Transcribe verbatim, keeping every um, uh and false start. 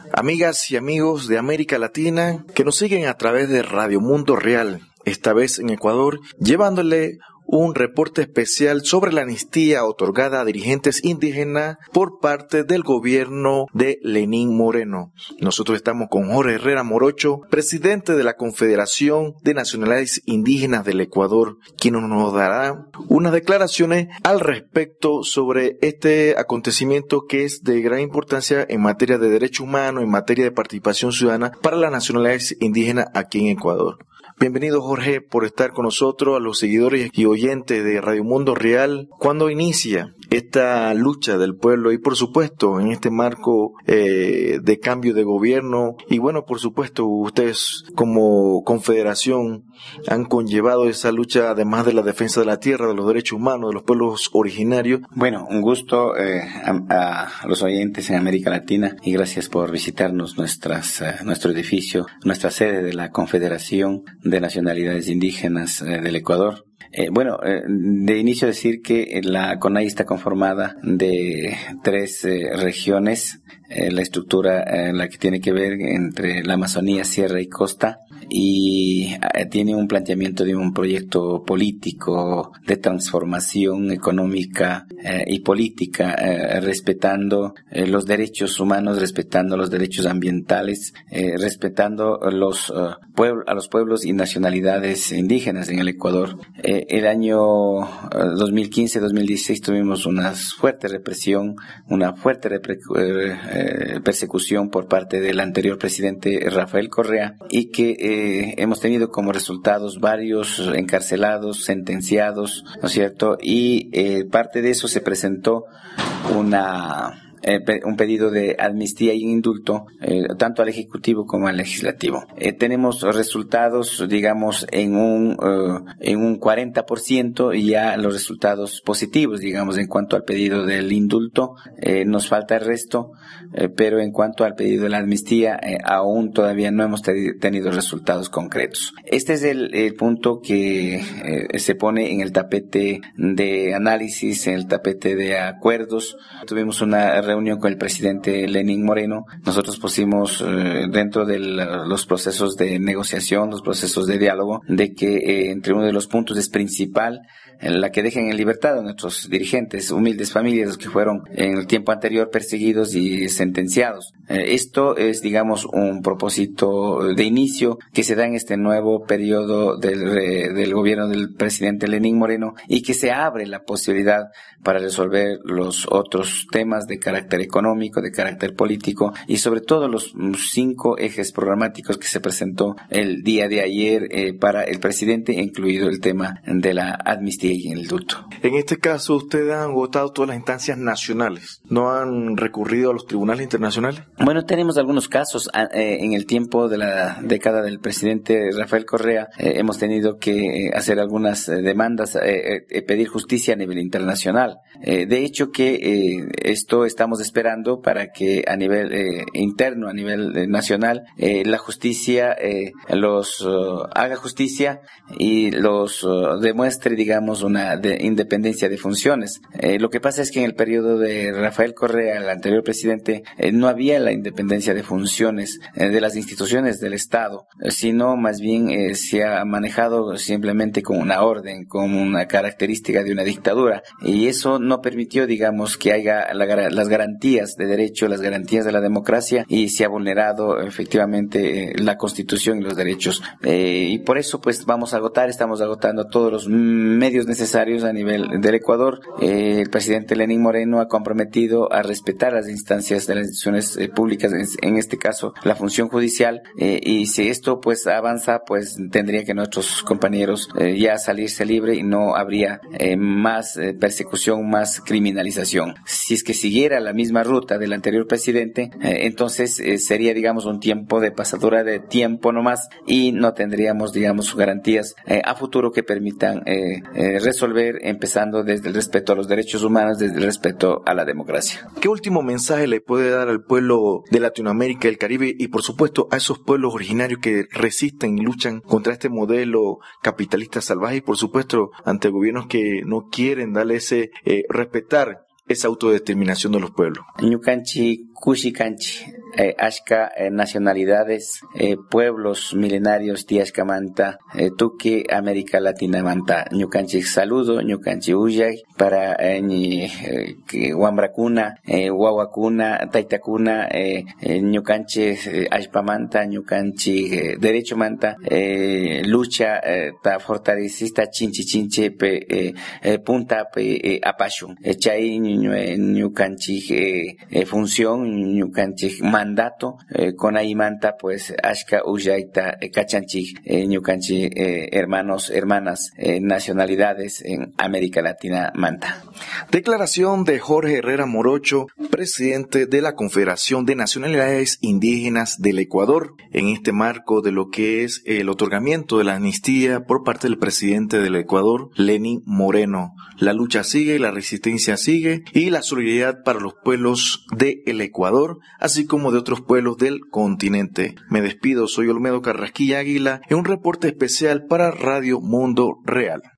Amigas y amigos de América Latina que nos siguen a través de Radio Mundo Real, esta vez en Ecuador, llevándole un reporte especial sobre la amnistía otorgada a dirigentes indígenas por parte del gobierno de Lenín Moreno. Nosotros estamos con Jorge Herrera Morocho, presidente de la Confederación de Nacionalidades Indígenas del Ecuador, quien nos dará unas declaraciones al respecto sobre este acontecimiento que es de gran importancia en materia de derechos humanos, en materia de participación ciudadana para las nacionalidades indígenas aquí en Ecuador. Bienvenido, Jorge, por estar con nosotros, a los seguidores y oyentes de Radio Mundo Real. ¿Cuándo inicia esta lucha del pueblo? Y por supuesto, en este marco eh, de cambio de gobierno, y bueno, por supuesto, ustedes como confederación han conllevado esa lucha, además de la defensa de la tierra, de los derechos humanos, de los pueblos originarios. Bueno, un gusto eh, a, a los oyentes en América Latina y gracias por visitarnos nuestras, uh, nuestro edificio, nuestra sede de la Confederación de Nacionalidades Indígenas eh, del Ecuador. Eh, bueno, eh, de inicio decir que la CONAI está conformada de tres eh, regiones, eh, la estructura en eh, la que tiene que ver entre la Amazonía, Sierra y Costa, y eh, tiene un planteamiento de un proyecto político de transformación económica eh, y política, eh, respetando eh, los derechos humanos, respetando los derechos ambientales, eh, respetando los, uh, pueblos, a los pueblos y nacionalidades indígenas en el Ecuador. Eh, El año dos mil quince dos mil dieciséis tuvimos una fuerte represión, una fuerte repre- eh, persecución por parte del anterior presidente Rafael Correa y que eh, hemos tenido como resultados varios encarcelados, sentenciados, ¿no es cierto? Y eh, parte de eso se presentó una... Eh, un pedido de amnistía y indulto eh, tanto al Ejecutivo como al Legislativo. Eh, tenemos resultados, digamos, en un uh, en un cuarenta por ciento y ya los resultados positivos, digamos, en cuanto al pedido del indulto. Eh, nos falta el resto, eh, pero en cuanto al pedido de la amnistía, eh, aún todavía no hemos te- tenido resultados concretos. Este es el, el punto que eh, se pone en el tapete de análisis, en el tapete de acuerdos. Tuvimos una reunión con el presidente Lenín Moreno. Nosotros pusimos eh, dentro de la, los procesos de negociación, los procesos de diálogo, de que eh, entre uno de los puntos es principal en la que dejen en libertad a nuestros dirigentes, humildes familias, los que fueron en el tiempo anterior perseguidos y sentenciados. Eh, esto es, digamos, un propósito de inicio que se da en este nuevo periodo del, eh, del gobierno del presidente Lenín Moreno y que se abre la posibilidad para resolver los otros temas de carácter económico, de carácter político y sobre todo los cinco ejes programáticos que se presentó el día de ayer eh, para el presidente, incluido el tema de la amnistía y el indulto. En este caso, ustedes han agotado todas las instancias nacionales, ¿no han recurrido a los tribunales internacionales? Bueno, tenemos algunos casos. Eh, en el tiempo de la década del presidente Rafael Correa, eh, hemos tenido que hacer algunas eh, demandas, eh, eh, pedir justicia a nivel internacional. Eh, de hecho que eh, esto estamos esperando para que a nivel eh, interno, a nivel eh, nacional, eh, la justicia eh, los uh, haga justicia y los uh, demuestre, digamos, una de independencia de funciones. Eh, lo que pasa es que en el periodo de Rafael Correa, el anterior presidente, eh, no había la independencia de funciones eh, de las instituciones del Estado, eh, sino más bien eh, se ha manejado simplemente con una orden, con una característica de una dictadura, y eso no permitió, digamos, que haya la, las garantías de derecho, las garantías de la democracia, y se ha vulnerado efectivamente eh, la Constitución y los derechos. Eh, y por eso, pues, vamos a agotar, estamos agotando todos los medios necesarios a nivel del Ecuador. Eh, el presidente Lenín Moreno ha comprometido a respetar las instancias de las instituciones eh, públicas, en, en este caso la función judicial, eh, y si esto pues avanza, pues tendría que nuestros compañeros eh, ya salirse libre y no habría eh, más eh, persecución, más criminalización. Si es que siguiera la misma ruta del anterior presidente, eh, entonces eh, sería, digamos, un tiempo de pasadura de tiempo nomás y no tendríamos, digamos, garantías eh, a futuro que permitan eh, eh, resolver, empezando desde el respeto a los derechos humanos, desde el respeto a la democracia. ¿Qué último mensaje le puede dar al pueblo de Latinoamérica, el Caribe y por supuesto a esos pueblos originarios que resisten y luchan contra este modelo capitalista salvaje y por supuesto ante gobiernos que no quieren darle ese, eh, respetar esa autodeterminación de los pueblos? Ñucanchi kushikanchi. Eh, ashka eh, nacionalidades, eh, pueblos milenarios tiashka manta, eh, tuki América Latina manta. Ñukanchik saludo, ñukanchik uyay para eh, ni eh, wambrakuna, eh, wawakuna, taitakuna, eh, eh, ñukanchik eh, ashpamanta, ñukanchik eh, derecho manta, eh, lucha eh, ta fortalecista chinchi chinche pe eh, eh, punta pe eh, apashun. Eh, chay ñukanchik eh, eh, función, ñukanchik mandato, eh, con ahí manta pues ashka uyaita eh, kachanchik eh, ñukanchik eh, hermanos, hermanas, eh, nacionalidades en América Latina manta. Declaración de Jorge Herrera Morocho, presidente de la Confederación de Nacionalidades Indígenas del Ecuador, en este marco de lo que es el otorgamiento de la amnistía por parte del presidente del Ecuador, Lenín Moreno. La lucha sigue, la resistencia sigue y la solidaridad para los pueblos del Ecuador, así como de otros pueblos del continente. Me despido, soy Olmedo Carrasquilla Águila, en un reporte especial para Radio Mundo Real.